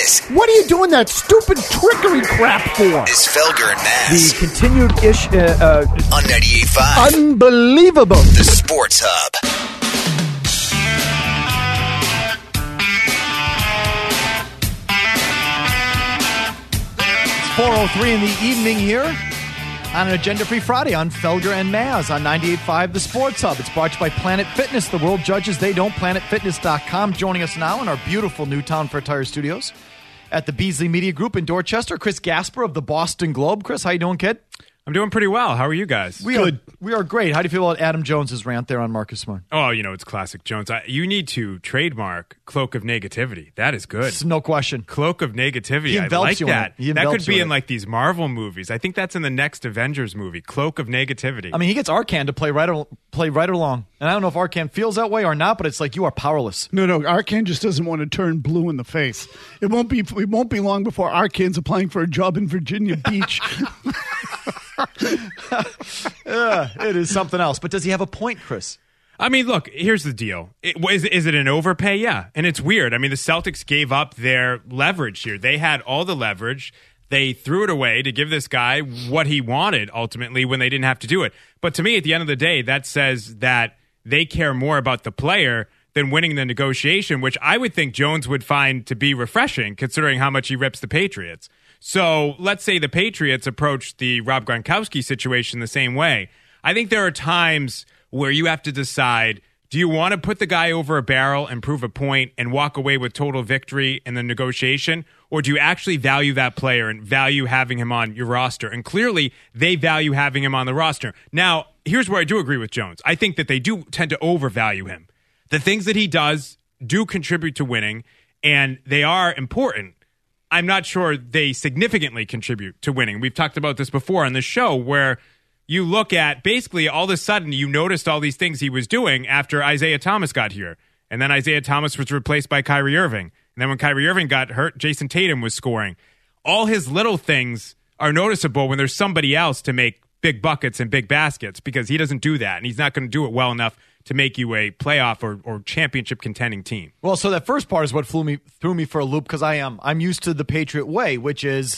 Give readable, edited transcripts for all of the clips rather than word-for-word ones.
This What are you doing that stupid trickery crap for? is Felger and Maz The continued-ish... on 98.5. unbelievable. The Sports Hub. 4:03 in the evening here on an agenda-free Friday on Felger and Maz on 98.5 The Sports Hub. It's brought to you by Planet Fitness. The world judges, they don't. PlanetFitness.com. Joining us now in our beautiful Newtown Fair Tire Studios at the Beasley Media Group in Dorchester, Chris Gasper of the Boston Globe. Chris, how you doing, kid? I'm doing pretty well. How are you guys? We are great. How do you feel about Adam Jones's rant there on Marcus Smart? Oh, it's classic Jones. You need to trademark Cloak of Negativity. That is good. No question. Cloak of Negativity. He I envelops like you in that. it. He That envelops could be you in in it. like these Marvel movies. I think that's in the next Avengers movie. Cloak of Negativity. I mean, he gets Arcan to play right along. And I don't know if Arcan feels that way or not, but it's like you are powerless. No, Arcan just doesn't want to turn blue in the face. It won't be long before Arcan's applying for a job in Virginia Beach. It is something else. But does he have a point, Chris? I mean, look, here's the deal. Is it an overpay? Yeah. And it's weird. I mean, the Celtics gave up their leverage here. They had all the leverage. They threw it away to give this guy what he wanted, ultimately, when they didn't have to do it. But to me, at the end of the day, that says that they care more about the player than winning the negotiation, which I would think Jones would find to be refreshing, considering how much he rips the Patriots. So let's say the Patriots approach the Rob Gronkowski situation the same way. I think there are times where you have to decide, do you want to put the guy over a barrel and prove a point and walk away with total victory in the negotiation? Or do you actually value that player and value having him on your roster? And clearly, they value having him on the roster. Now, here's where I do agree with Jones. I think that they do tend to overvalue him. The things that he does do contribute to winning, and they are important. I'm not sure they significantly contribute to winning. We've talked about this before on this show where you look at basically all of a sudden you noticed all these things he was doing after Isaiah Thomas got here. And then Isaiah Thomas was replaced by Kyrie Irving. And then when Kyrie Irving got hurt, Jason Tatum was scoring. All his little things are noticeable when there's somebody else to make big buckets and big baskets because he doesn't do that. And he's not going to do it well enough to make you a playoff or championship contending team. Well, so that first part is what threw me for a loop because I'm used to the Patriot way, which is,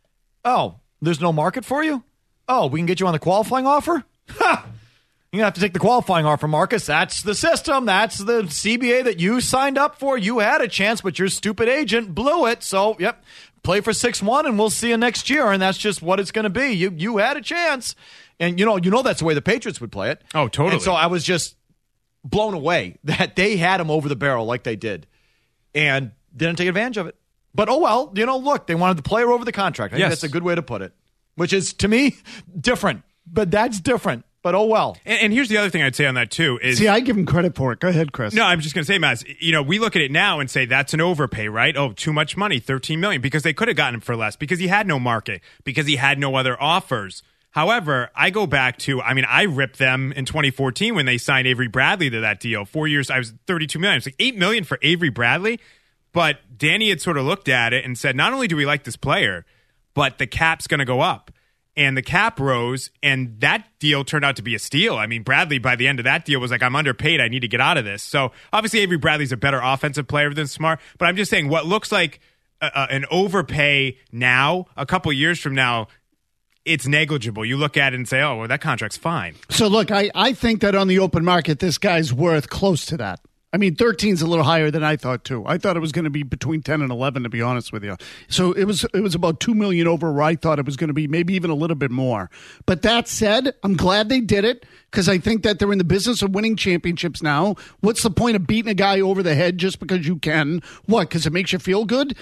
oh, there's no market for you? Oh, we can get you on the qualifying offer? Ha! You're going to have to take the qualifying offer, Marcus. That's the system. That's the CBA that you signed up for. You had a chance, but your stupid agent blew it. So, yep, play for 6-1, and we'll see you next year. And that's just what it's going to be. You had a chance. And, you know that's the way the Patriots would play it. Oh, totally. And so I was just blown away that they had him over the barrel like they did and didn't take advantage of it. But, oh, well, look, they wanted the player over the contract. I think that's a good way to put it, which is, to me, different. But that's different. But, oh, well. And here's the other thing I'd say on that, too. Is See, I give him credit for it. Go ahead, Chris. No, I'm just going to say, Maz, we look at it now and say that's an overpay, right? Oh, too much money, $13 million, because they could have gotten him for less, because he had no market, because he had no other offers. However, I go back to, I ripped them in 2014 when they signed Avery Bradley to that deal. 4 years, I was $32 million. It's like $8 million for Avery Bradley. But Danny had sort of looked at it and said, not only do we like this player, but the cap's going to go up. And the cap rose, and that deal turned out to be a steal. Bradley, by the end of that deal, was like, I'm underpaid. I need to get out of this. So, obviously, Avery Bradley's a better offensive player than Smart. But I'm just saying, what looks like an overpay now, a couple years from now, it's negligible. You look at it and say, oh, well, that contract's fine. So, look, I think that on the open market, this guy's worth close to that. 13's a little higher than I thought, too. I thought it was going to be between 10 and 11, to be honest with you. So it was about $2 million over where I thought it was going to be, maybe even a little bit more. But that said, I'm glad they did it because I think that they're in the business of winning championships now. What's the point of beating a guy over the head just because you can? What, because it makes you feel good?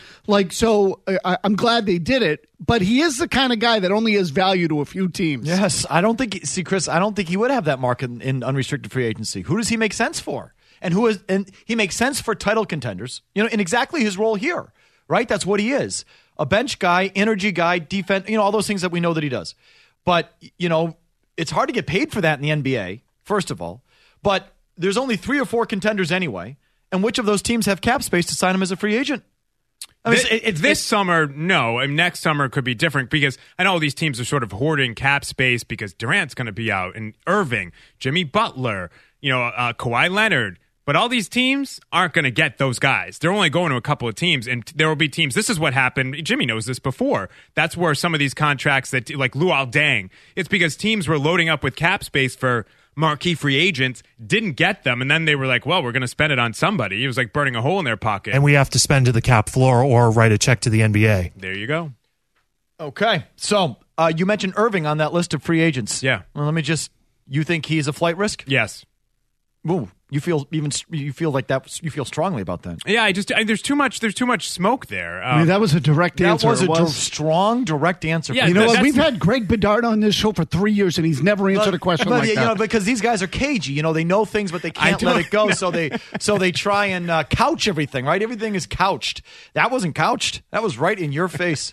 I'm glad they did it. But he is the kind of guy that only has value to a few teams. Yes, Chris, I don't think he would have that market in unrestricted free agency. Who does he make sense for? And he makes sense for title contenders, in exactly his role here, right? That's what he is. A bench guy, energy guy, defense, all those things that we know that he does. But, it's hard to get paid for that in the NBA, first of all. But there's only 3 or 4 contenders anyway. And which of those teams have cap space to sign him as a free agent? This summer, no. Next summer could be different because I know all these teams are sort of hoarding cap space because Durant's going to be out and Irving, Jimmy Butler, Kawhi Leonard. But all these teams aren't going to get those guys. They're only going to a couple of teams, and there will be teams. This is what happened. Jimmy knows this before. That's where some of these contracts that, like Luol Deng, it's because teams were loading up with cap space for marquee free agents, didn't get them, and then they were like, well, we're going to spend it on somebody. It was like burning a hole in their pocket. And we have to spend to the cap floor or write a check to the NBA. There you go. Okay. So you mentioned Irving on that list of free agents. Yeah. Well, you think he's a flight risk? Yes. Ooh, you feel like that. You feel strongly about that. Yeah, there's too much smoke there. I mean, that was a direct answer. That was a strong, direct answer. Yeah, You know what? that's- We've had Greg Bedard on this show for 3 years, and he's never answered a question like that. Because these guys are cagey. They know things, but they can't let it go. So they try and couch everything. Right? Everything is couched. That wasn't couched. That was right in your face.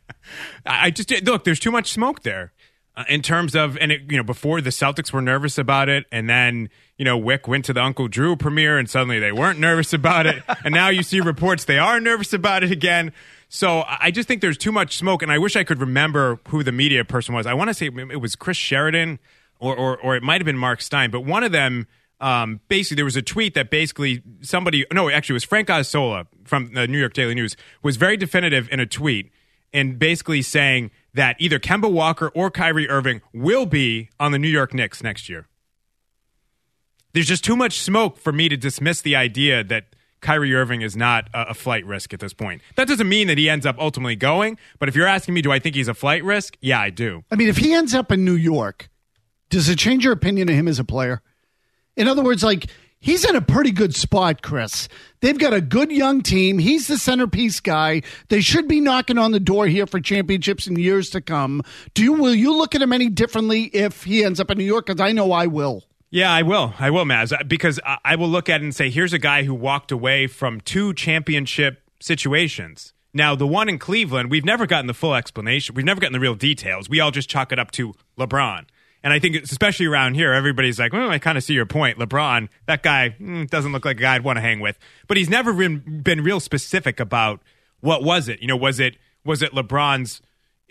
Look. There's too much smoke there. In terms of, before the Celtics were nervous about it, and then, Wick went to the Uncle Drew premiere, and suddenly they weren't nervous about it, and now you see reports they are nervous about it again. So I just think there's too much smoke, and I wish I could remember who the media person was. I want to say it was Chris Sheridan, or it might have been Mark Stein, but one of them, basically there was a tweet that basically it was Frank Ossola from the New York Daily News, was very definitive in a tweet, and basically saying that either Kemba Walker or Kyrie Irving will be on the New York Knicks next year. There's just too much smoke for me to dismiss the idea that Kyrie Irving is not a flight risk at this point. That doesn't mean that he ends up ultimately going, but if you're asking me, do I think he's a flight risk? Yeah, I do. I mean, if he ends up in New York, does it change your opinion of him as a player? In other words, he's in a pretty good spot, Chris. They've got a good young team. He's the centerpiece guy. They should be knocking on the door here for championships in years to come. Will you look at him any differently if he ends up in New York? Because I know I will. Yeah, I will, Maz, because I will look at it and say, here's a guy who walked away from 2 championship situations. Now, the one in Cleveland, we've never gotten the full explanation. We've never gotten the real details. We all just chalk it up to LeBron. And I think, especially around here, everybody's like, well, I kind of see your point. LeBron, that guy doesn't look like a guy I'd want to hang with. But he's never been real specific about what was it. Was it LeBron's,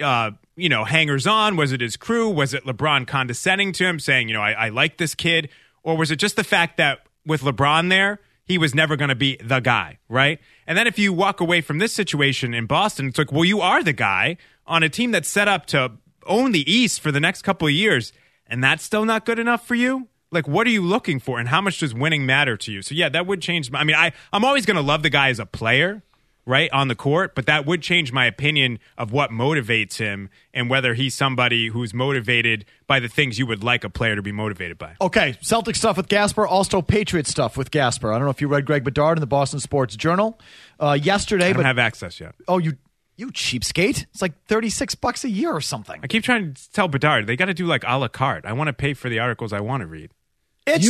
hangers on? Was it his crew? Was it LeBron condescending to him, saying, I like this kid? Or was it just the fact that with LeBron there, he was never going to be the guy, right? And then if you walk away from this situation in Boston, it's like, well, you are the guy on a team that's set up to own the East for the next couple of years, and that's still not good enough for you? Like, what are you looking for, and how much does winning matter to you? So, yeah, that would change. I'm always going to love the guy as a player, right, on the court, but that would change my opinion of what motivates him and whether he's somebody who's motivated by the things you would like a player to be motivated by. Okay, Celtic stuff with Gasper, also Patriot stuff with Gasper. I don't know if you read Greg Bedard in the Boston Sports Journal yesterday. I don't have access yet. Oh, you cheapskate. It's like $36 a year or something. I keep trying to tell Bedard, they got to do like a la carte. I want to pay for the articles I want to read. It's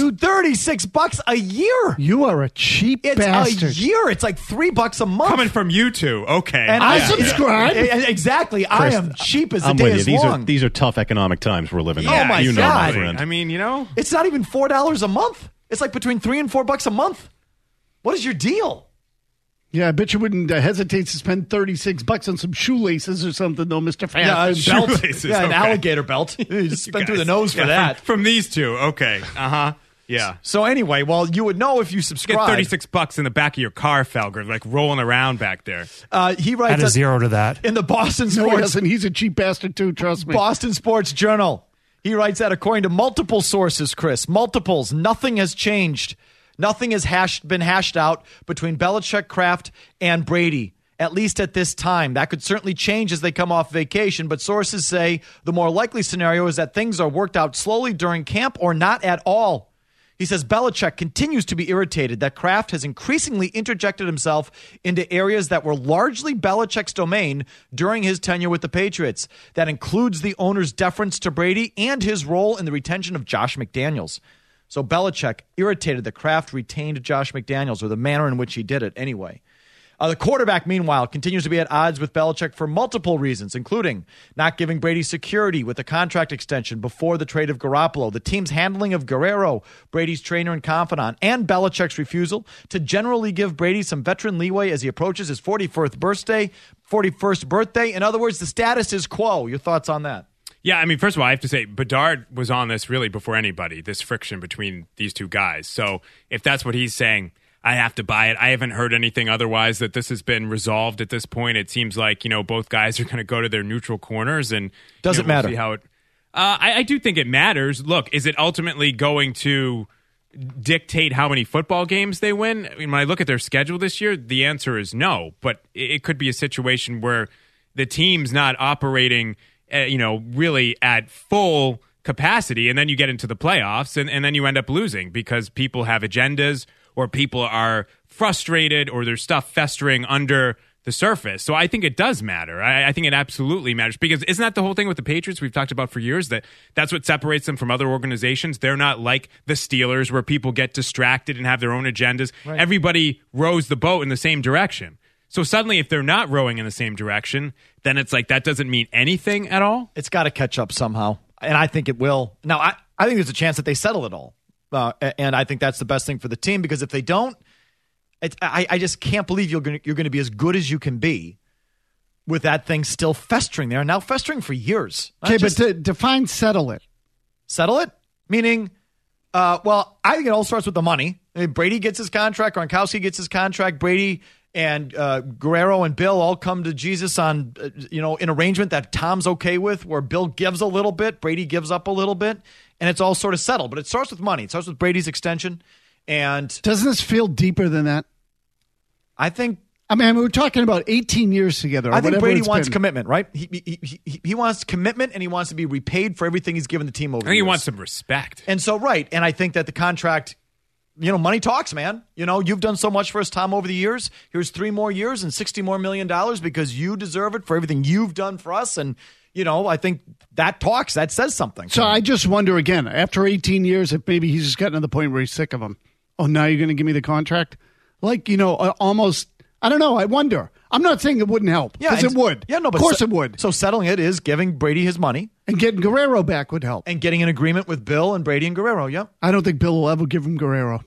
$36 a year. You are a cheap bastard. It's a year. It's like $3 a month. Coming from you two. Okay. And I subscribe. Exactly. I am cheap as the I'm day with is you. long. These are tough economic times we're living in. Oh, my you know, God. my friend. I mean, It's not even $4 a month. It's like between $3 and $4 a month. What is your deal? Yeah, I bet you wouldn't hesitate to spend $36 on some shoelaces or something, though, Mr. Fat. Yeah, Shoelaces, an okay. alligator belt. You just spent through the nose for that. From these two. Okay. Uh-huh. Yeah. So anyway, well, you would know if you Get subscribe. $36 in the back of your car, Felger, like rolling around back there. He writes Add a zero to that. in the Boston No, he Sports doesn't. He's a cheap bastard, too, trust me. Boston Sports Journal. He writes that according to multiple sources, Chris, multiples, nothing has changed. Nothing has been hashed out between Belichick, Kraft, and Brady, at least at this time. That could certainly change as they come off vacation, but sources say the more likely scenario is that things are worked out slowly during camp or not at all. He says Belichick continues to be irritated that Kraft has increasingly interjected himself into areas that were largely Belichick's domain during his tenure with the Patriots. That includes the owner's deference to Brady and his role in the retention of Josh McDaniels. So Belichick irritated that Kraft retained Josh McDaniels, or the manner in which he did it anyway. The quarterback, meanwhile, continues to be at odds with Belichick for multiple reasons, including not giving Brady security with a contract extension before the trade of Garoppolo, the team's handling of Guerrero, Brady's trainer and confidant, and Belichick's refusal to generally give Brady some veteran leeway as he approaches his 41st birthday. In other words, the status is quo. Your thoughts on that? Yeah, I mean, first of all, I have to say, Bedard was on this really before anybody, this friction between these two guys. So if that's what he's saying, I have to buy it. I haven't heard anything otherwise that this has been resolved at this point. It seems like, both guys are going to go to their neutral corners and doesn't matter. We'll see how it. I do think it matters. Look, is it ultimately going to dictate how many football games they win? I mean, when I look at their schedule this year, the answer is no. But it could be a situation where the team's not operating, really at full capacity, and then you get into the playoffs, and then you end up losing because people have agendas or people are frustrated or there's stuff festering under the surface. So I think it does matter. I think it absolutely matters because isn't that the whole thing with the Patriots we've talked about for years, that's what separates them from other organizations? They're not like the Steelers where people get distracted and have their own agendas. Right. Everybody rows the boat in the same direction. So suddenly if they're not rowing in the same direction, then it's like that doesn't mean anything at all. It's got to catch up somehow, and I think it will. Now, I think there's a chance that they settle it all, and I think that's the best thing for the team because if they don't, I just can't believe you're going to be as good as you can be with that thing still festering there, and now festering for years. Okay, but define settle it. Settle it? Meaning, I think it all starts with the money. I mean, Brady gets his contract, Gronkowski gets his contract, Brady and Guerrero and Bill all come to Jesus on, an arrangement that Tom's okay with, where Bill gives a little bit, Brady gives up a little bit, and it's all sort of settled. But it starts with money. It starts with Brady's extension. And doesn't this feel deeper than that? I think. I mean, we're talking about 18 years together. I think Brady wants commitment, right? He wants commitment, and he wants to be repaid for everything he's given the team over. I think he wants some respect. And so, right, and I think that the contract, money talks, man. You've done so much for us, Tom, over the years. Here's 3 more years and $60 more million because you deserve it for everything you've done for us. And I think that talks. That says something. So I just wonder again, after 18 years, if maybe he's just gotten to the point where he's sick of him. Oh, now you're going to give me the contract? Almost. I don't know. I wonder. I'm not saying it wouldn't help. Because it would. Yeah, no, but of course it would. So settling it is giving Brady his money. And getting Guerrero back would help. And getting an agreement with Bill and Brady and Guerrero, yep. I don't think Bill will ever give him Guerrero.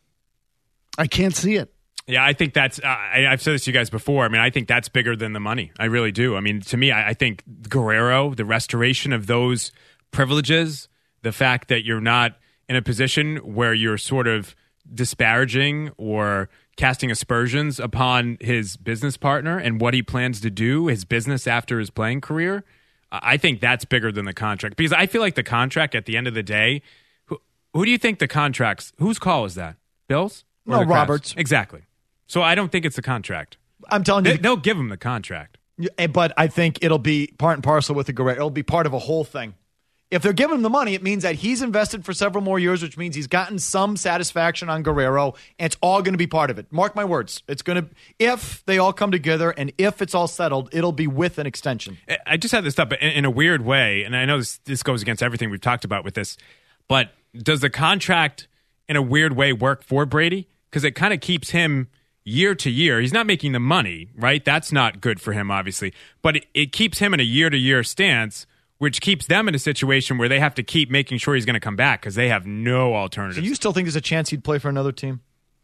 I can't see it. Yeah, I think that's I've said this to you guys before. I mean, I think that's bigger than the money. I really do. I mean, to me, I think Guerrero, the restoration of those privileges, the fact that you're not in a position where you're sort of disparaging or casting aspersions upon his business partner and what he plans to do, his business after his playing career, I think that's bigger than the contract. Because I feel like the contract at the end of the day, who do you think the contracts, whose call is that? Bill's? No, Roberts. Exactly. So I don't think it's the contract. I'm telling you. They'll give him the contract. But I think it'll be part and parcel with the Guerrero. It'll be part of a whole thing. If they're giving him the money, it means that he's invested for several more years, which means he's gotten some satisfaction on Guerrero, and it's all going to be part of it. Mark my words. It's going to, if they all come together and if it's all settled, it'll be with an extension. I just had this stuff in a weird way, and I know this goes against everything we've talked about with this, but does the contract in a weird way work for Brady? Because it kind of keeps him year to year. He's not making the money, right? That's not good for him, obviously. But it keeps him in a year-to-year stance, which keeps them in a situation where they have to keep making sure he's going to come back because they have no alternatives. So you still think there's a chance he'd play for another team?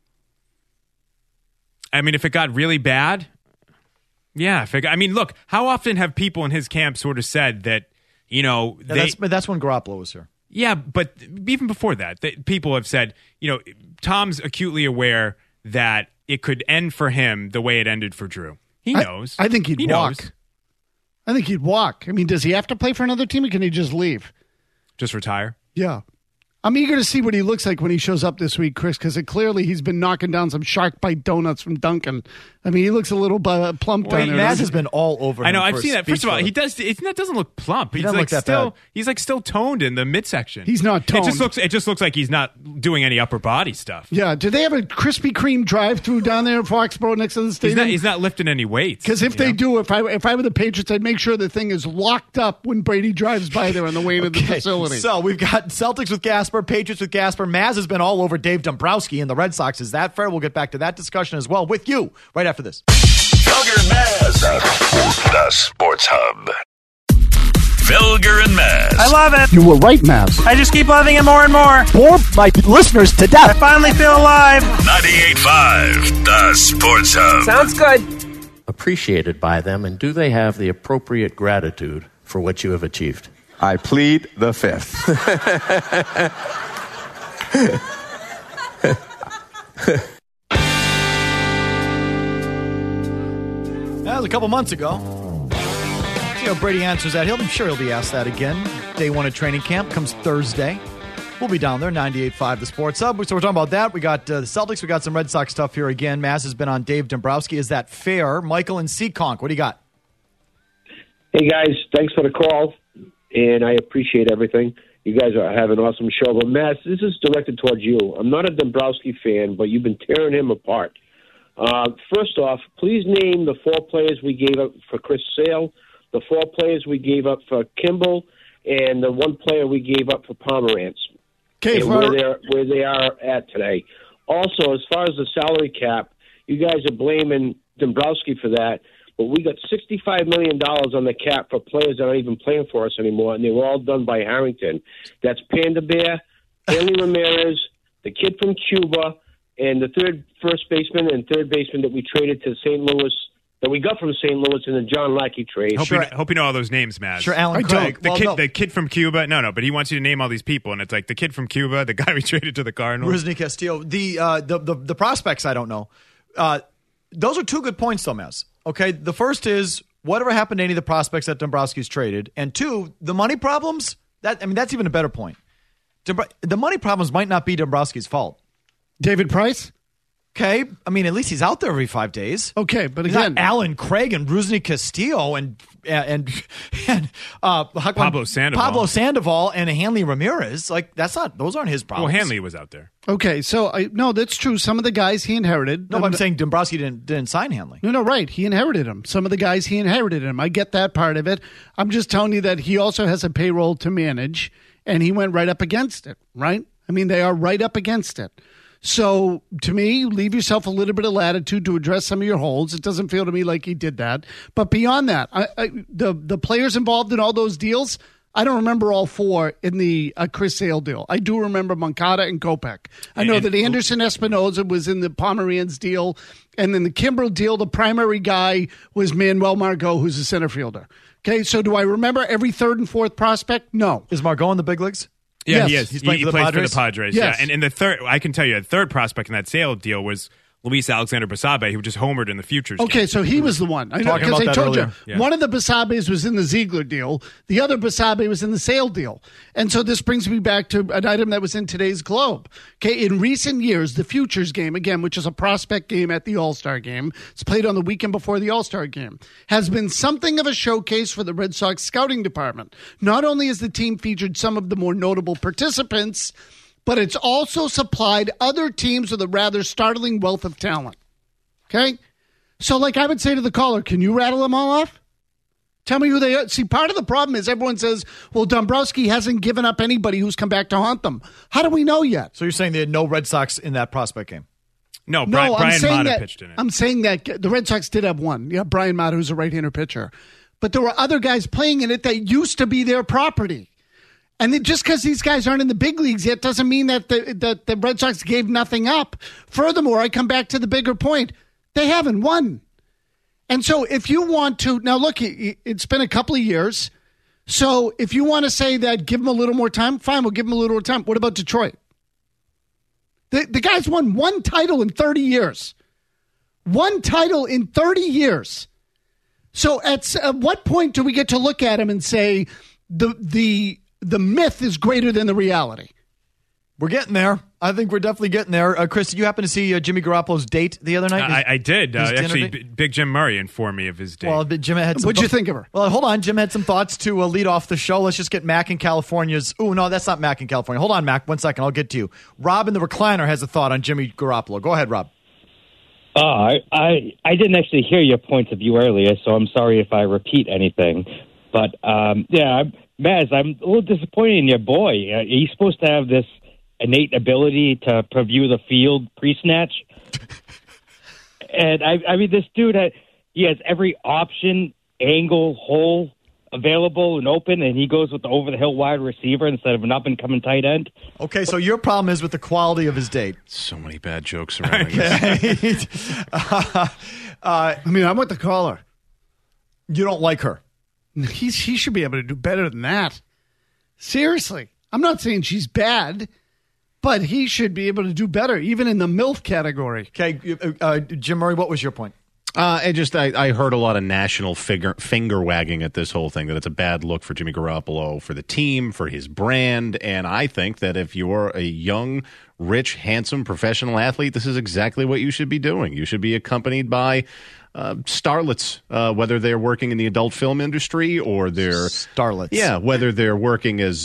I mean, if it got really bad, yeah. Look, how often have people in his camp sort of said that, that's when Garoppolo was here. Yeah, but even before that, people have said, Tom's acutely aware that it could end for him the way it ended for Drew. He knows. I think he'd walk. I think he'd walk. I mean, does he have to play for another team or can he just leave? Just retire? Yeah. I'm eager to see what he looks like when he shows up this week, Chris, because clearly he's been knocking down some shark bite donuts from Duncan. I mean, he looks a little plump down there. Maz has been all over him. I know, I've seen that. First of all, he does. That doesn't look plump. He's like still. He's like still toned in the midsection. He's not toned. It just looks like he's not doing any upper body stuff. Yeah. Do they have a Krispy Kreme drive-through down there in Foxborough next to the stadium? He's not lifting any weights. Because if they do, if I were the Patriots, I'd make sure the thing is locked up when Brady drives by there on the way into the facility. So we've got Celtics with Gasper, Patriots with Gasper. Maz has been all over Dave Dombrowski and the Red Sox. Is that fair? We'll get back to that discussion as well with you right after this. Felger and Maz, the Sports Hub. Felger and Maz. I love it. You were right, Maz. I just keep loving it more and more. Bore my listeners to death. I finally feel alive. 98.5, the Sports Hub. Sounds good. Appreciated by them, and do they have the appropriate gratitude for what you have achieved? I plead the fifth. That was a couple months ago. See how Brady answers that. I'm sure he'll be asked that again. Day one of training camp comes Thursday. We'll be down there, 98.5 The Sports Hub. So we're talking about that. We got the Celtics. We got some Red Sox stuff here again. Maz has been on Dave Dombrowski. Is that fair? Michael and Seekonk, what do you got? Hey, guys. Thanks for the call, and I appreciate everything. You guys have an awesome show. But, Maz, this is directed towards you. I'm not a Dombrowski fan, but you've been tearing him apart. First off, please name the 4 players we gave up for Chris Sale, the 4 players we gave up for Kimball, and the 1 player we gave up for Pomerantz. Okay, where they are at today. Also, as far as the salary cap, you guys are blaming Dombrowski for that, but we got $65 million on the cap for players that aren't even playing for us anymore, and they were all done by Harrington. That's Panda Bear, Hanley Ramirez, the kid from Cuba, and the first baseman and third baseman that we traded to St. Louis, that we got from St. Louis in the John Lackey trade. Hope you know all those names, Maz. Sure, Alan Craig. The kid from Cuba. No, but he wants you to name all these people, and it's like the kid from Cuba, the guy we traded to the Cardinals. Rusney Castillo. The prospects, I don't know. Those are 2 good points, though, Maz. Okay, the first is whatever happened to any of the prospects that Dombrowski's traded, and 2, the money problems. That's even a better point. The money problems might not be Dombrowski's fault. David Price? Okay, at least he's out there every 5 days. Okay, but he's again, not Alan Craig and Rusney Castillo and Pablo Sandoval and Hanley Ramirez. Like those aren't his problems. Well, Hanley was out there. Okay, so no, that's true. Some of the guys he inherited. No, but I'm saying Dombrowski didn't sign Hanley. No, right. He inherited him. Some of the guys he inherited him. I get that part of it. I'm just telling you that he also has a payroll to manage, and he went right up against it. Right? They are right up against it. So, to me, leave yourself a little bit of latitude to address some of your holes. It doesn't feel to me like he did that. But beyond that, the players involved in all those deals, I don't remember all 4 in the Chris Sale deal. I do remember Moncada and Kopech. I know that Anderson Espinoza was in the Pomerantz deal. And then the Kimbrel deal, the primary guy was Manuel Margot, who's a center fielder. Okay, so do I remember every 3rd and 4th prospect? No. Is Margot in the big leagues? Yeah, yes. he is. He plays for the Padres. Yes. Yeah, and the third, I can tell you, the 3rd prospect in that Sale deal was Luis Alexander Basabe, who just homered in the Futures game. Okay, so he was the one. I know, Talking about because I that told earlier. you, one of the Basabes was in the Ziegler deal. The other Basabe was in the Sale deal. And so this brings me back to an item that was in today's Globe. Okay, in recent years, the Futures game, again, which is a prospect game at the All-Star game, it's played on the weekend before the All-Star game, has been something of a showcase for the Red Sox scouting department. Not only has the team featured some of the more notable participants, but it's also supplied other teams with a rather startling wealth of talent. Okay? So, like I would say to the caller, can you rattle them all off? Tell me who they are. See, part of the problem is everyone says, well, Dombrowski hasn't given up anybody who's come back to haunt them. How do we know yet? So you're saying they had no Red Sox in that prospect game? No, Brian Mata pitched in it. I'm saying that the Red Sox did have one. Yeah, Brian Mata, who's a right-hander pitcher. But there were other guys playing in it that used to be their property. And just because these guys aren't in the big leagues yet doesn't mean that the Red Sox gave nothing up. Furthermore, I come back to the bigger point. They haven't won. And so if you want to, now look, it's been a couple of years. So if you want to say that, give them a little more time, fine, we'll give them a little more time. What about Detroit? The guys won 1 title in 30 years. 1 title in 30 years. So at what point do we get to look at him and say the myth is greater than the reality? We're getting there. I think we're definitely getting there. Chris, did you happen to see Jimmy Garoppolo's date the other night? I did. Actually, Big Jim Murray informed me of his date. Well, Jim had some. What'd you think of her? Well, hold on. Jim had some thoughts to lead off the show. Let's just get Mac in California's. Oh, no, that's not Mac in California. Hold on, Mac. 1 second. I'll get to you. Rob in the recliner has a thought on Jimmy Garoppolo. Go ahead, Rob. I didn't actually hear your points of view earlier, so I'm sorry if I repeat anything. But, Maz, I'm a little disappointed in your boy. He's supposed to have this innate ability to preview the field pre-snatch. And, I mean, this dude, he has every option, angle, hole available and open, and he goes with the over-the-hill wide receiver instead of an up-and-coming tight end. Okay, so your problem is with the quality of his date. So many bad jokes around this. I mean, I'm with the caller. You don't like her. He should be able to do better than that. Seriously. I'm not saying she's bad, but he should be able to do better, even in the MILF category. Okay, Jim Murray, what was your point? I heard a lot of national finger wagging at this whole thing, that it's a bad look for Jimmy Garoppolo, for the team, for his brand. And I think that if you're a young, rich, handsome professional athlete, this is exactly what you should be doing. You should be accompanied by starlets, whether they're working in the adult film industry or they're starlets. Yeah, whether they're working as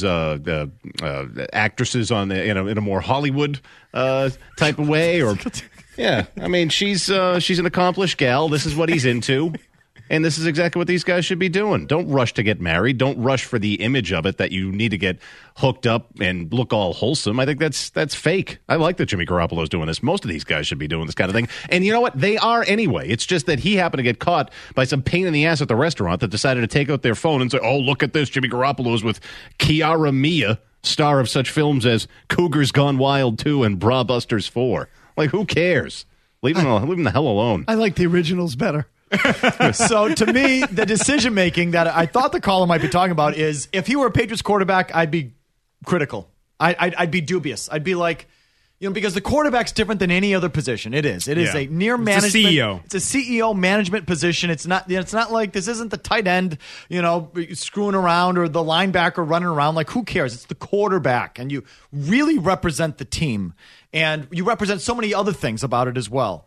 actresses in a more Hollywood type of way, or yeah, I mean she's an accomplished gal. This is what he's into. And this is exactly what these guys should be doing. Don't rush to get married. Don't rush for the image of it that you need to get hooked up and look all wholesome. I think that's fake. I like that Jimmy Garoppolo's doing this. Most of these guys should be doing this kind of thing. And you know what? They are anyway. It's just that he happened to get caught by some pain in the ass at the restaurant that decided to take out their phone and say, oh, look at this. Jimmy Garoppolo's with Kiara Mia, star of such films as Cougars Gone Wild 2 and Bra Busters 4. Like, who cares? Leave him the hell alone. I like the originals better. So to me, the decision making that I thought the caller might be talking about is, if he were a Patriots quarterback, I'd be critical. I'd be dubious. I'd be like, because the quarterback's different than any other position. It is a near management. It's a CEO. It's a CEO management position. It's not like, this isn't the tight end, screwing around, or the linebacker running around. Like, who cares? It's the quarterback, and you really represent the team, and you represent so many other things about it as well.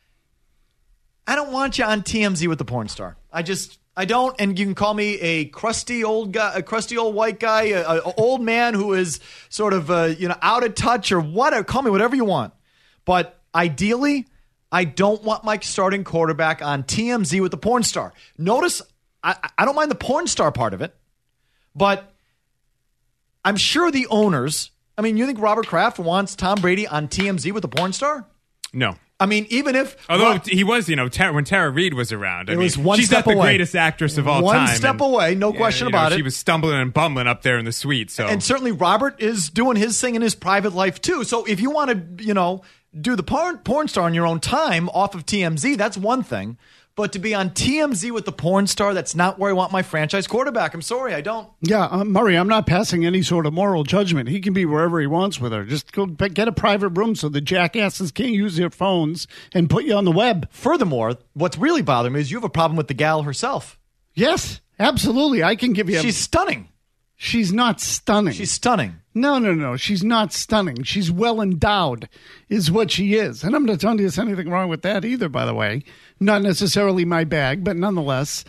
I don't want you on TMZ with the porn star. I don't. And you can call me a crusty old guy, a crusty old white guy, an old man who is sort of, out of touch, or whatever. Call me whatever you want. But ideally, I don't want my starting quarterback on TMZ with the porn star. Notice, I don't mind the porn star part of it, but I'm sure the owners, you think Robert Kraft wants Tom Brady on TMZ with the porn star? No. Even if... Although he was, when Tara Reid was around. Was one she's step not the away. Greatest actress of all time. One step away, no question about it. She was stumbling and bumbling up there in the suite. So. And certainly Robert is doing his thing in his private life, too. So if you want to, do the porn star on your own time off of TMZ, that's one thing. But to be on TMZ with the porn star, that's not where I want my franchise quarterback. I'm sorry, I don't. Yeah, Murray, I'm not passing any sort of moral judgment. He can be wherever he wants with her. Just go get a private room so the jackasses can't use their phones and put you on the web. Furthermore, what's really bothering me is you have a problem with the gal herself. Yes, absolutely. I can give you She's stunning. She's not stunning. She's stunning. No. She's not stunning. She's well endowed is what she is. And I'm not telling you there's anything wrong with that either, by the way. Not necessarily my bag, but nonetheless,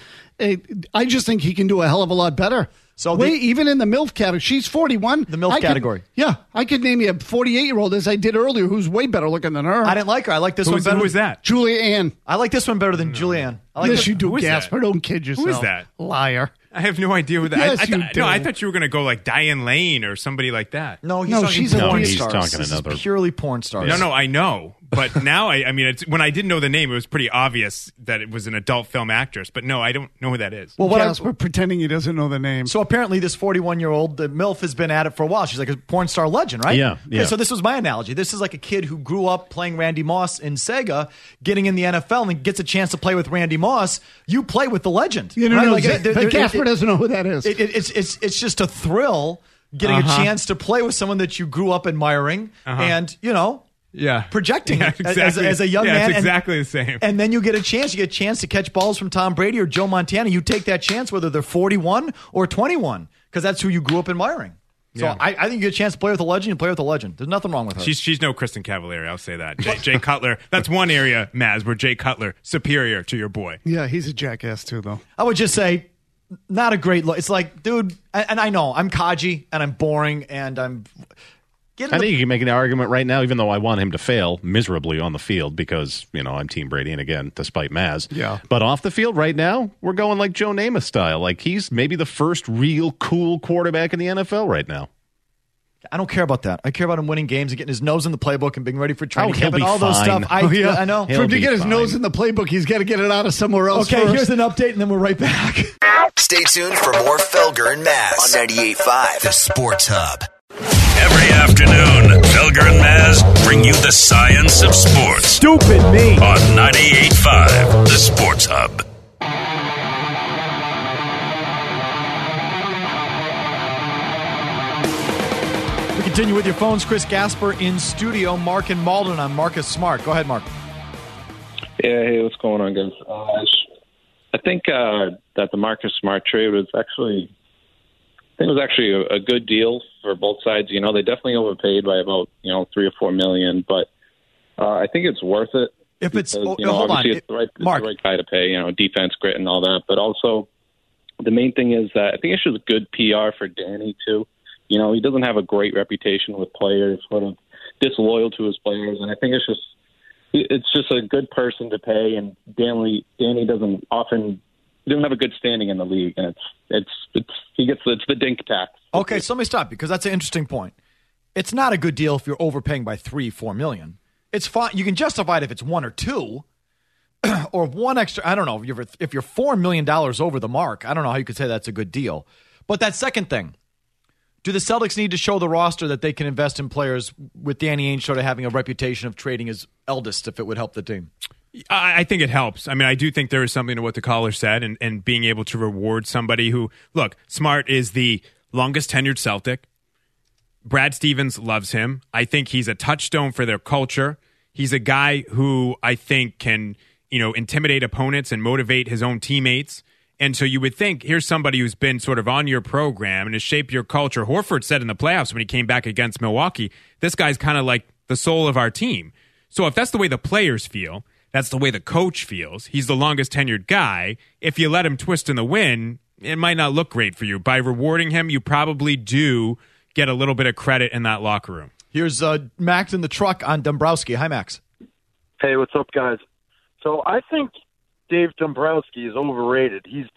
I just think he can do a hell of a lot better. So even in the MILF category, she's 41. The MILF category. Yeah. I could name you a 48-year-old, as I did earlier, who's way better looking than her. I didn't like her. I like this one better. Who was that? Julia Ann. I like this one better than Julianne. Yes, you do, Gasper. Don't kid yourself. Who is that? Liar. I have no idea who that Yes, is. you do. No, I thought you were going to go like Diane Lane or somebody like that. No, she's a porn star. Talking This another. is purely porn stars. No, I know. But now, when I didn't know the name, it was pretty obvious that it was an adult film actress. But no, I don't know who that is. Well, Gasper pretending he doesn't know the name. So apparently this 41-year-old MILF has been at it for a while. She's like a porn star legend, right? Yeah. Okay, so this was my analogy. This is like a kid who grew up playing Randy Moss in Sega, getting in the NFL, and gets a chance to play with Randy Moss. You play with the legend. But Gasper doesn't know who that is. It's just a thrill getting a chance to play with someone that you grew up admiring, and projecting it exactly. as a young man. It's exactly the same. And then you get a chance to catch balls from Tom Brady or Joe Montana. You take that chance whether they're 41 or 21 because that's who you grew up admiring. So I think you get a chance to play with a legend. You play with a legend. There's nothing wrong with her. She's no Kristen Cavallari. I'll say that. Jay Cutler. That's one area, Maz, where Jay Cutler superior to your boy. Yeah, he's a jackass too, though. I would just say, not a great look. It's like, dude, and I know I'm codgy and I'm boring and I'm. I think you can make an argument right now, even though I want him to fail miserably on the field because, I'm Team Brady, and again, despite Maz. Yeah. But off the field right now, we're going like Joe Namath style. Like he's maybe the first real cool quarterback in the NFL right now. I don't care about that. I care about him winning games and getting his nose in the playbook and being ready for training camp and be all those fine. stuff. I know. For him to get his nose in the playbook, he's got to get it out of somewhere else. Okay, first. here's an update, and then we're right back. Stay tuned for more Felger and Maz on 98.5, the Sports Hub. Every afternoon, Felger and Maz bring you the science of sports. Stupid me. On 98.5, the Sports Hub. Continue with your phones. Chris Gasper in studio. Mark and Malden on Marcus Smart. Go ahead, Mark. Yeah, hey, what's going on, guys? I think that the Marcus Smart trade was actually a good deal for both sides. You know, they definitely overpaid by about $3 or $4 million, but I think it's worth it. If it's because, hold on, it's the right guy to pay. Defense, grit, and all that. But also, the main thing is that I think it's just good PR for Danny too. He doesn't have a great reputation with players, sort of disloyal to his players, and I think it's just a good person to pay. And Danny doesn't have a good standing in the league, and it's the dink tax. Okay, so let me stop because that's an interesting point. It's not a good deal if you're overpaying by $3-4 million. It's fine. You can justify it if it's 1 or 2, or one extra. I don't know if you're $4 million over the mark. I don't know how you could say that's a good deal. But that second thing, do the Celtics need to show the roster that they can invest in players with Danny Ainge sort of having a reputation of trading his eldest if it would help the team? I think it helps. I mean, I do think there is something to what the caller said and being able to reward somebody who, look, Smart is the longest tenured Celtic. Brad Stevens loves him. I think he's a touchstone for their culture. He's a guy who I think can, intimidate opponents and motivate his own teammates. And so you would think, here's somebody who's been sort of on your program and has shaped your culture. Horford said in the playoffs when he came back against Milwaukee, this guy's kind of like the soul of our team. So if that's the way the players feel, that's the way the coach feels, he's the longest tenured guy, if you let him twist in the wind, it might not look great for you. By rewarding him, you probably do get a little bit of credit in that locker room. Here's Max in the truck on Dombrowski. Hi, Max. Hey, what's up, guys? So I think Dave Dombrowski is overrated. He's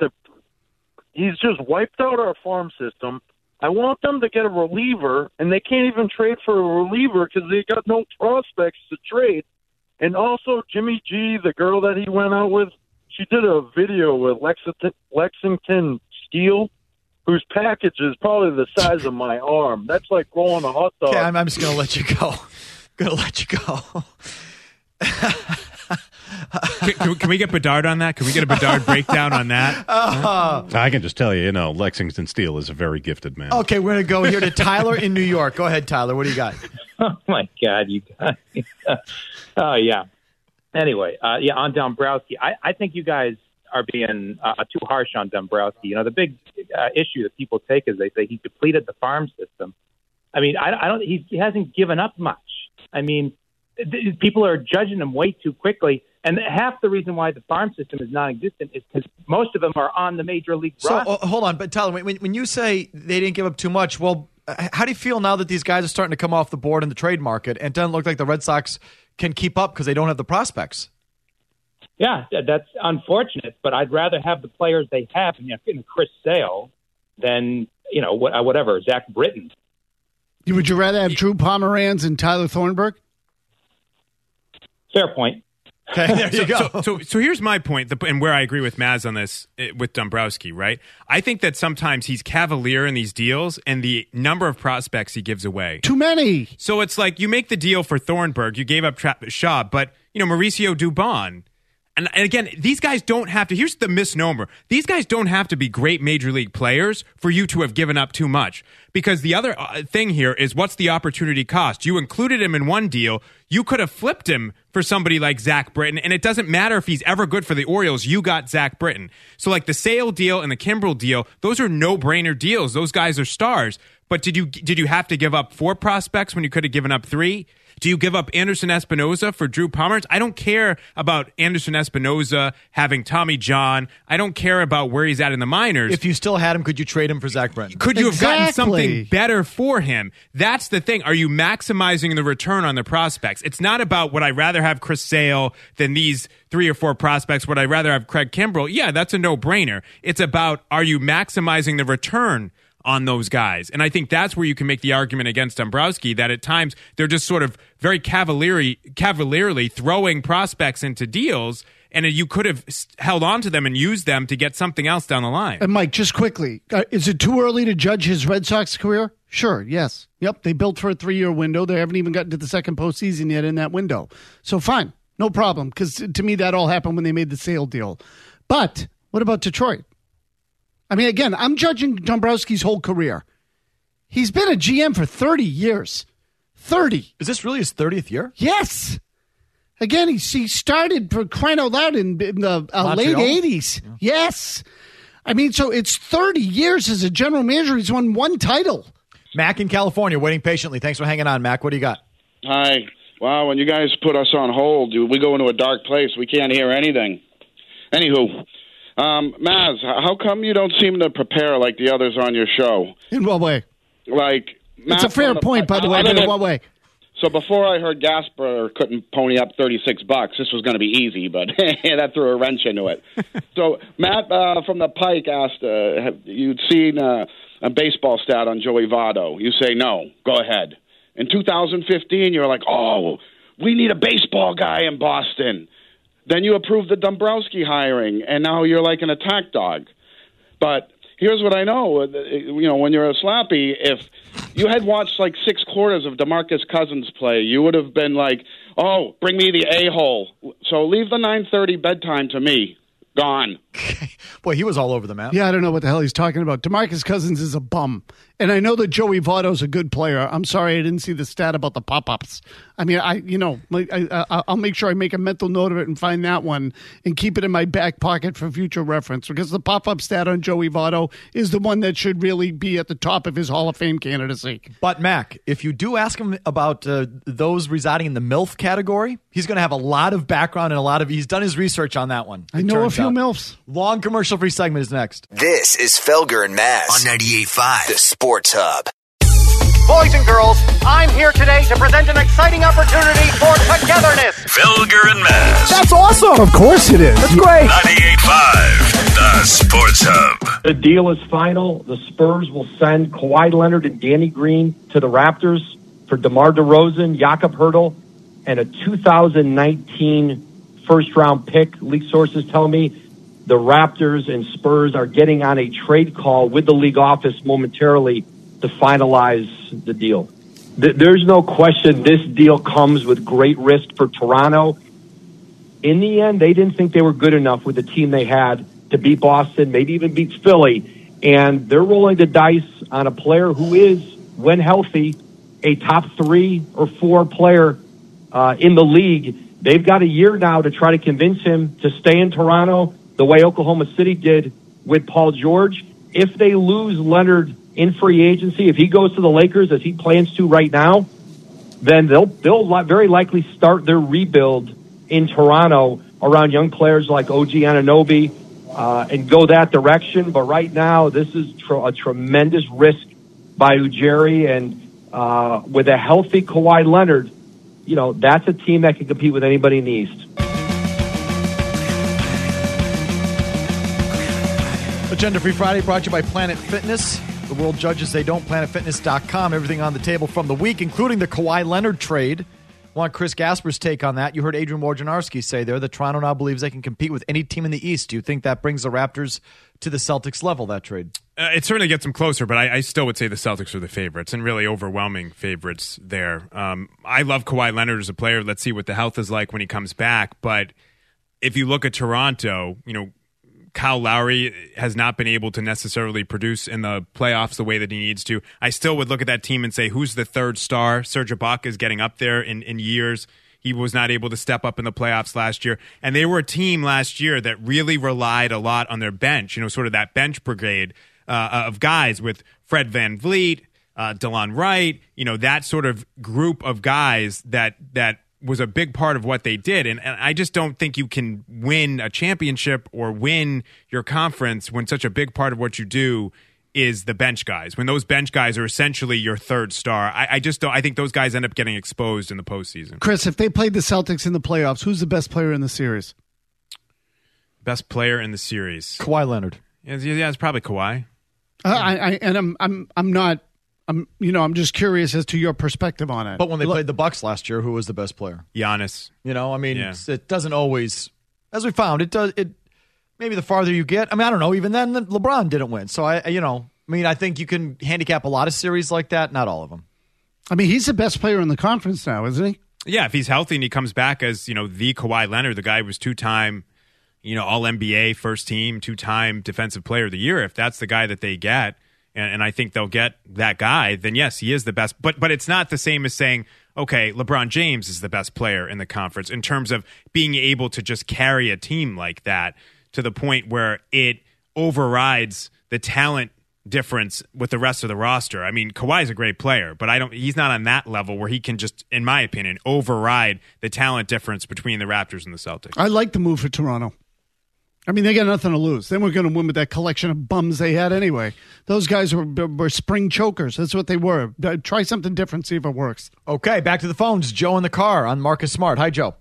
just wiped out our farm system. I want them to get a reliever, and they can't even trade for a reliever because they got no prospects to trade. And also, Jimmy G, the girl that he went out with, she did a video with Lexington Steel, whose package is probably the size of my arm. That's like growing a hot dog. Okay, I'm just going to let you go. Can we get Bedard on that? Can we get a Bedard breakdown on that? I can just tell you, Lexington Steel is a very gifted man. Okay, we're going to go here to Tyler in New York. Go ahead, Tyler. What do you got? Oh, my God, you guys. Oh, yeah. Anyway, on Dombrowski, I think you guys are being too harsh on Dombrowski. The big issue that people take is they say he depleted the farm system. I mean, he hasn't given up much. I mean, people are judging him way too quickly. And half the reason why the farm system is non-existent is because most of them are on the major league roster. So, hold on. But, Tyler, when you say they didn't give up too much, well, how do you feel now that these guys are starting to come off the board in the trade market and it doesn't look like the Red Sox can keep up because they don't have the prospects? Yeah, that's unfortunate, but I'd rather have the players they have, Chris Sale, than, whatever, Zach Britton. Would you rather have Drew Pomeranz and Tyler Thornburg? Fair point. Okay, there you go. So here's my point, and where I agree with Maz on this, with Dombrowski, right? I think that sometimes he's cavalier in these deals and the number of prospects he gives away. Too many. So it's like you make the deal for Thornburg, you gave up Shaw, but, Mauricio Dubon. And again, these guys don't have to, here's the misnomer, these guys don't have to be great major league players for you to have given up too much. Because the other thing here is, what's the opportunity cost? You included him in one deal. You could have flipped him for somebody like Zach Britton, and it doesn't matter if he's ever good for the Orioles. You got Zach Britton. So like the Sale deal and the Kimbrel deal, those are no-brainer deals. Those guys are stars. But did you have to give up 4 prospects when you could have given up 3? Do you give up Anderson Espinoza for Drew Pomeranz? I don't care about Anderson Espinoza having Tommy John. I don't care about where he's at in the minors. If you still had him, could you trade him for Zach Britton? Could you have gotten something better for him? That's the thing. Are you maximizing the return on the prospects? It's not about, would I rather have Chris Sale than these 3 or 4 prospects? Would I rather have Craig Kimbrel? Yeah, that's a no-brainer. It's about, are you maximizing the return on those guys? And I think that's where you can make the argument against Dombrowski, that at times they're just sort of very cavalierly throwing prospects into deals, and you could have held on to them and used them to get something else down the line. And Mike, just quickly, is it too early to judge his Red Sox career? Sure, yes. Yep, they built for a 3-year window. They haven't even gotten to the second postseason yet in that window. So fine, no problem, because to me that all happened when they made the Sale deal. But what about Detroit? I mean, again, I'm judging Dombrowski's whole career. He's been a GM for 30 years. 30. Is this really his 30th year? Yes. Again, he started, for crying out loud, in the late 80s. Yeah. Yes. I mean, so it's 30 years as a general manager. He's won one title. Mac in California, waiting patiently. Thanks for hanging on, Mac. What do you got? Hi. Wow, when you guys put us on hold, we go into a dark place. We can't hear anything. Anywho, Maz, how come you don't seem to prepare like the others on your show? In what way? Like, it's a fair point, by the way, but in what way? So before I heard Gasper couldn't pony up $36, this was going to be easy, but that threw a wrench into it. So Matt from the Pike asked, have you'd seen a baseball stat on Joey Votto. You say no. Go ahead. In 2015, you're like, oh, we need a baseball guy in Boston. Then you approved the Dombrowski hiring, and now you're like an attack dog. But here's what I know. You know, when you're a slappy, if you had watched like 6 quarters of DeMarcus Cousins play, you would have been like, oh, bring me the a-hole. So leave the 9:30 bedtime to me. Gone. Boy, he was all over the map. Yeah, I don't know what the hell he's talking about. DeMarcus Cousins is a bum. And I know that Joey Votto's a good player. I'm sorry I didn't see the stat about the pop-ups. I mean, I'll make sure I make a mental note of it and find that one and keep it in my back pocket for future reference, because the pop-up stat on Joey Votto is the one that should really be at the top of his Hall of Fame candidacy. But, Mac, if you do ask him about those residing in the MILF category, he's going to have a lot of background and he's done his research on that one. I know a few MILFs. Long commercial-free segment is next. This is Felger and Maz on 98.5, the Sports Hub. Boys and girls, I'm here today to present an exciting opportunity for togetherness. Felger and Maz. That's awesome. Of course it is. That's great. 98.5, the Sports Hub. The deal is final. The Spurs will send Kawhi Leonard and Danny Green to the Raptors for DeMar DeRozan, Jakob Poeltl, and a 2019 first-round pick. League sources tell me the Raptors and Spurs are getting on a trade call with the league office momentarily to finalize the deal. There's no question this deal comes with great risk for Toronto. In the end, they didn't think they were good enough with the team they had to beat Boston, maybe even beat Philly. And they're rolling the dice on a player who is, when healthy, a top 3 or 4 player in the league. They've got a year now to try to convince him to stay in Toronto the way Oklahoma City did with Paul George. If they lose Leonard in free agency, if he goes to the Lakers as he plans to right now, then they'll very likely start their rebuild in Toronto around young players like OG Anunoby and go that direction. But right now, this is a tremendous risk by Ujiri, and with a healthy Kawhi Leonard, you know, that's a team that can compete with anybody in the East. Agenda Free Friday brought to you by Planet Fitness. The world judges they don't. PlanetFitness.com. Everything on the table from the week, including the Kawhi Leonard trade. Want Chris Gasper's take on that. You heard Adrian Wojnarowski say there that Toronto now believes they can compete with any team in the East. Do you think that brings the Raptors to the Celtics level, that trade? It certainly gets them closer, but I still would say the Celtics are the favorites and really overwhelming favorites there. I love Kawhi Leonard as a player. Let's see what the health is like when he comes back. But if you look at Toronto, you know, Kyle Lowry has not been able to necessarily produce in the playoffs the way that he needs to. I still would look at that team and say, who's the third star? Serge Ibaka is getting up there in years. He was not able to step up in the playoffs last year. And they were a team last year that really relied a lot on their bench, you know, sort of that bench brigade of guys with Fred VanVleet, DeLon Wright, you know, that sort of group of guys that was a big part of what they did. And I just don't think you can win a championship or win your conference when such a big part of what you do is the bench guys. When those bench guys are essentially your third star, I just don't. I think those guys end up getting exposed in the postseason. Chris, if they played the Celtics in the playoffs, who's the best player in the series? Best player in the series? Kawhi Leonard. Yeah, it's probably Kawhi. I'm just curious as to your perspective on it. But when they played the Bucks last year, who was the best player? Giannis. You know, I mean, It doesn't always, as we found, it does. It maybe the farther you get. I mean, I don't know. Even then, LeBron didn't win. So I think you can handicap a lot of series like that. Not all of them. I mean, he's the best player in the conference now, isn't he? Yeah, if he's healthy and he comes back as, you know, the Kawhi Leonard, the guy who was 2-time, you know, All-NBA first team, 2-time Defensive Player of the Year. If that's the guy that they get, and I think they'll get that guy, then yes, he is the best. But it's not the same as saying, okay, LeBron James is the best player in the conference in terms of being able to just carry a team like that to the point where it overrides the talent difference with the rest of the roster. I mean, Kawhi's a great player, but he's not on that level where he can just, in my opinion, override the talent difference between the Raptors and the Celtics. I like the move for Toronto. I mean, they got nothing to lose. They weren't going to win with that collection of bums they had anyway. Those guys were spring chokers. That's what they were. Try something different, see if it works. Okay, back to the phones. Joe in the car on Marcus Smart. Hi, Joe.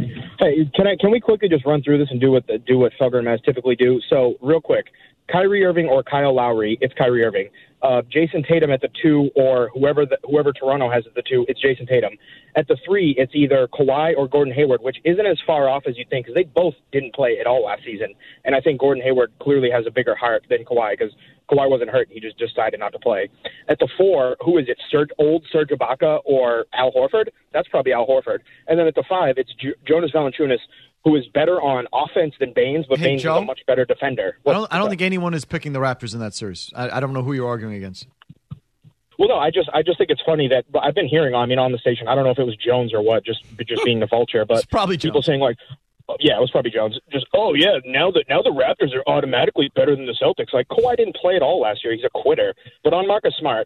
Hey, can we quickly just run through this and do what Felger and Maz typically do? So, real quick, Kyrie Irving or Kyle Lowry, it's Kyrie Irving. Jason Tatum at the 2, or whoever Toronto has at the 2, it's Jason Tatum. At the 3, it's either Kawhi or Gordon Hayward, which isn't as far off as you think, because they both didn't play at all last season. And I think Gordon Hayward clearly has a bigger heart than Kawhi, because Kawhi wasn't hurt. He just decided not to play. At the 4, who is it, old Serge Ibaka or Al Horford? That's probably Al Horford. And then at the 5, it's Jonas Valanciunas, who is better on offense than Baines, but Baines is a much better defender. I don't think anyone is picking the Raptors in that series. I don't know who you're arguing against. Well, no, I just think it's funny that I've been hearing, on the station, I don't know if it was Jones or what, just being the vulture, but it's probably people Jones. saying like, yeah, it was probably Jones. Just, now the Raptors are automatically better than the Celtics. Like, Kawhi didn't play at all last year. He's a quitter. But on Marcus Smart,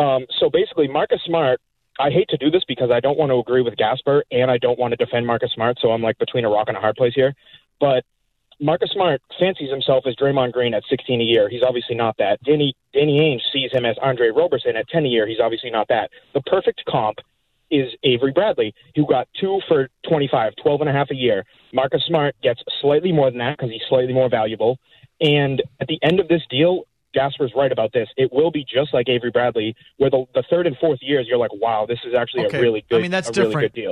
so basically Marcus Smart, I hate to do this because I don't want to agree with Gasper and I don't want to defend Marcus Smart, so I'm like between a rock and a hard place here. But Marcus Smart fancies himself as Draymond Green at 16 a year. He's obviously not that. Danny Ainge sees him as Andre Roberson at 10 a year. He's obviously not that. The perfect comp is Avery Bradley, who got 2 for 25, 12 and a half a year. Marcus Smart gets slightly more than that because he's slightly more valuable. And at the end of this deal, Gasper's right about this. It will be just like Avery Bradley, where the 3rd and 4th years, you're like, wow, this is actually a really good, that's different. Really good deal.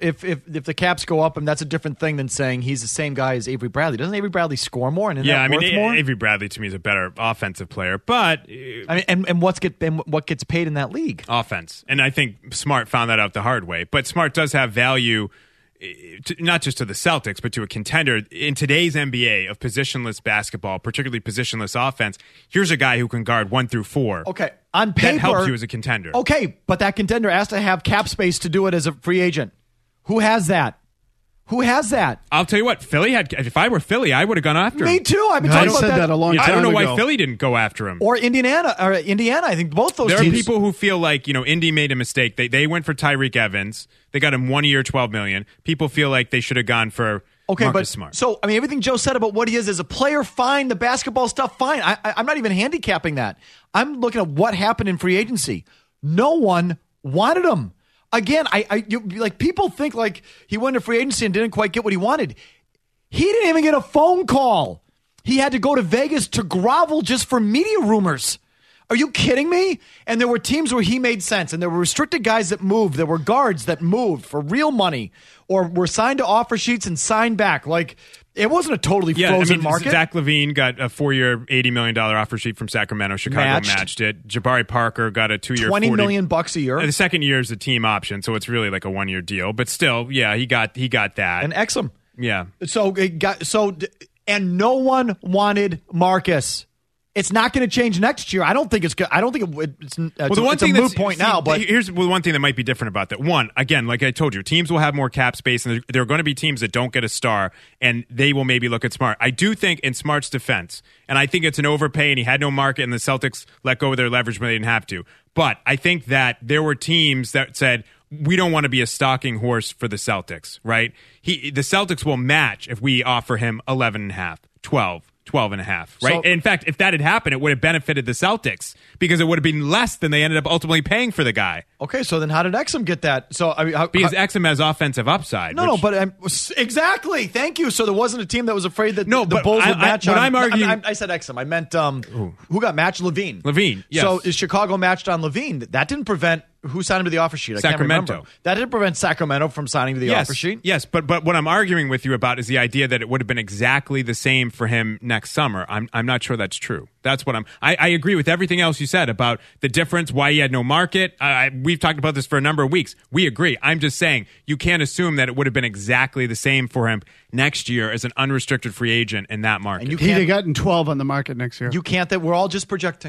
If the caps go up, and that's a different thing than saying he's the same guy as Avery Bradley. Doesn't Avery Bradley score more? And worth more? Avery Bradley to me is a better offensive player, but and what gets paid in that league? Offense, and I think Smart found that out the hard way. But Smart does have value. Not just to the Celtics, but to a contender in today's NBA of positionless basketball, particularly positionless offense. Here's a guy who can guard 1 through 4. Okay, on paper, that helps you as a contender. Okay, but that contender has to have cap space to do it as a free agent. Who has that? Who has that? I'll tell you what, Philly had. If I were Philly, I would have gone after him. Me too. I've been talking about that a long time I don't know ago. why Philly didn't go after him. Or Indiana. I think both those there teams. Are people who feel like, Indy made a mistake. They went for Tyreek Evans. They got him 1 year, $12 million. People feel like they should have gone for Marcus Smart. So, everything Joe said about what he is as a player, fine. The basketball stuff, fine. I'm not even handicapping that. I'm looking at what happened in free agency. No one wanted him. Again, people think like he went to free agency and didn't quite get what he wanted. He didn't even get a phone call. He had to go to Vegas to grovel just for media rumors. Are you kidding me? And there were teams where he made sense, and there were restricted guys that moved. There were guards that moved for real money or were signed to offer sheets and signed back. Like, it wasn't a totally frozen market. Zach LaVine got a 4-year, $80 million offer sheet from Sacramento. Chicago matched it. Jabari Parker got a 2-year, $20 million a year. The second year is a team option, so it's really like a 1-year deal. But still, yeah, he got that. And Exum. Yeah. And no one wanted Marcus. It's not going to change next year. I don't think it's good. I don't think it's a moot point now. But here's one thing that might be different about that. One, again, like I told you, teams will have more cap space, and there are going to be teams that don't get a star, and they will maybe look at Smart. I do think in Smart's defense, and I think it's an overpay, and he had no market, and the Celtics let go of their leverage when they didn't have to. But I think that there were teams that said, we don't want to be a stalking horse for the Celtics, right? The Celtics will match if we offer him 11.5, 12 and a half, right? So, in fact, if that had happened, it would have benefited the Celtics because it would have been less than they ended up ultimately paying for the guy. Okay, so then how did Exum get that? So because Exum has offensive upside. Exactly. Thank you. So there wasn't a team that was afraid that the but Bulls would match. I'm arguing. I said Exum. I meant who got matched? LaVine. LaVine. Yes. So is Chicago matched on LaVine? That didn't prevent. Who signed him to the offer sheet? I Sacramento. can't remember. That didn't prevent Sacramento from signing to the offer sheet. Yes, but what I'm arguing with you about is the idea that it would have been exactly the same for him next summer. I'm not sure that's true. That's what I agree with everything else you said about the difference, why he had no market. We've talked about this for a number of weeks. We agree. I'm just saying you can't assume that it would have been exactly the same for him next year as an unrestricted free agent in that market. He'd have gotten 12 on the market next year. You can't. That we're all just projecting.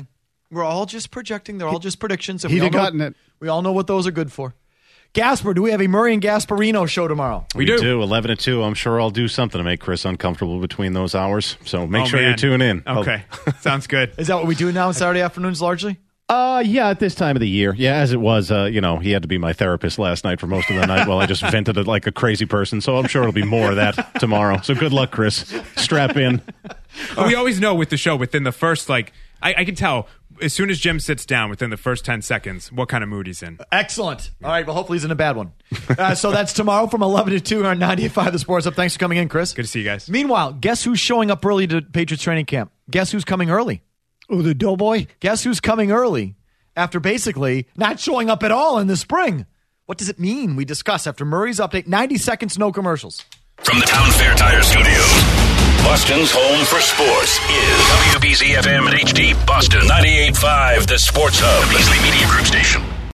We're all just projecting. They're all just predictions. And He'd we all have know- gotten it. We all know what those are good for. Gasper, do we have a Murray and Gasparino show tomorrow? We do 11 to 2. I'm sure I'll do something to make Chris uncomfortable between those hours. So make sure you tune in. Okay. Sounds good. Is that what we do now on Saturday afternoons largely? Yeah, at this time of the year. Yeah, as it was, he had to be my therapist last night for most of the night while I just vented like a crazy person. So I'm sure it'll be more of that tomorrow. So good luck, Chris. Strap in. We always know with the show within the first, I can tell as soon as Jim sits down within the first 10 seconds what kind of mood he's in. Excellent. All right, well, hopefully he's in a bad one. So that's tomorrow from 11 to 2 on 98.5 The Sports Hub. Thanks for coming in, Chris. Good to see you guys. Meanwhile, guess who's showing up early to Patriots training camp? Guess who's coming early? Oh, the Doughboy? Guess who's coming early after basically not showing up at all in the spring? What does it mean? We discuss after Murray's update. 90 seconds, no commercials. From the Town Fair Tire Studios, Boston's home for sports is WBZ FM and HD Boston 98.5, The Sports Hub, the Beasley Media Group station.